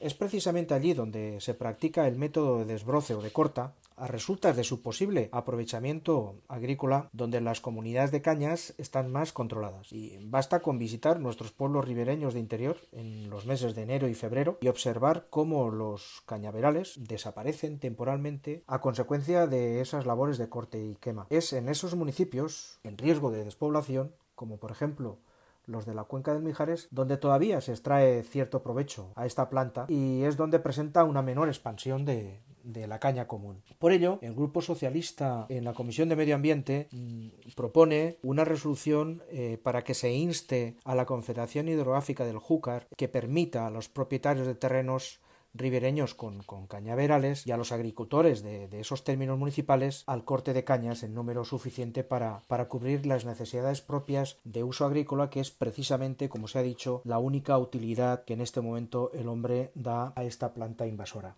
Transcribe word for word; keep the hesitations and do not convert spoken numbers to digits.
es precisamente allí donde se practica el método de desbroce o de corta, a resultas de su posible aprovechamiento agrícola, donde las comunidades de cañas están más controladas. Y basta con visitar nuestros pueblos ribereños de interior en los meses de enero y febrero y observar cómo los cañaverales desaparecen temporalmente a consecuencia de esas labores de corte y quema. Es en esos municipios en riesgo de despoblación, como por ejemplo los de la cuenca del Mijares, donde todavía se extrae cierto provecho a esta planta y es donde presenta una menor expansión de, de la caña común. Por ello, el Grupo Socialista en la Comisión de Medio Ambiente mmm, propone una resolución eh, para que se inste a la Confederación Hidrográfica del Júcar que permita a los propietarios de terrenos ribereños con, con cañaverales y a los agricultores de, de esos términos municipales al corte de cañas en número suficiente para, para cubrir las necesidades propias de uso agrícola, que es precisamente, como se ha dicho, la única utilidad que en este momento el hombre da a esta planta invasora.